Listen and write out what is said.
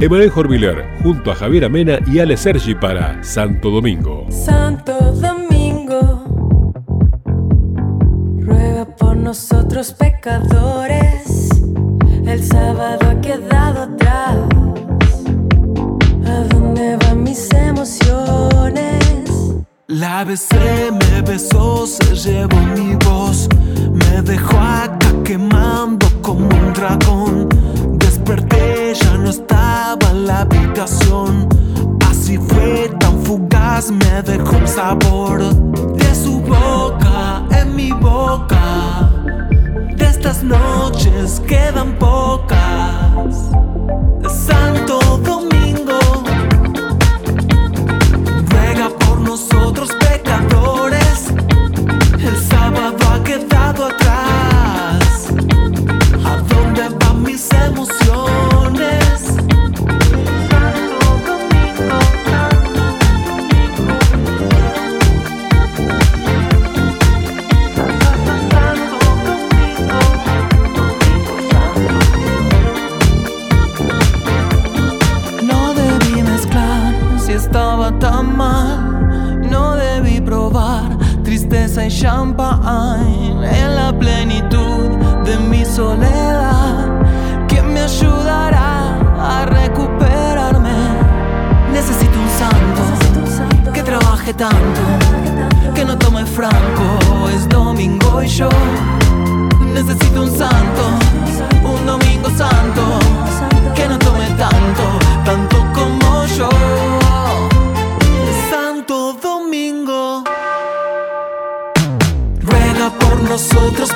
Emanuel Jorviler junto a Javier Amena y Ale Sergi para Santo Domingo. Santo Domingo, ruega por nosotros pecadores. El sábado ha quedado atrás. ¿A dónde van mis emociones? La besé, me besó, se llevó mi voz. Me dejó acá quemando como un dragón. Desperté, ya no estaba en la habitación. Así fue tan fugaz, me dejó un sabor de su boca en mi boca. De estas noches quedan pocas. Santo Domingo, ruega por nosotros pecadores. El sábado ha quedado atrás. ¿A dónde van mis emociones? No debí mezclar si estaba tan mal. No debí probar tristeza y champagne en la plenitud de mi soledad. ¿Quién me ayudará a recuperarme? Necesito un santo que trabaje tanto, que no tome franco. Es domingo y yo necesito un santo, un domingo santo, que no tome tanto, tanto como yo. Santo Domingo, ruega por nosotros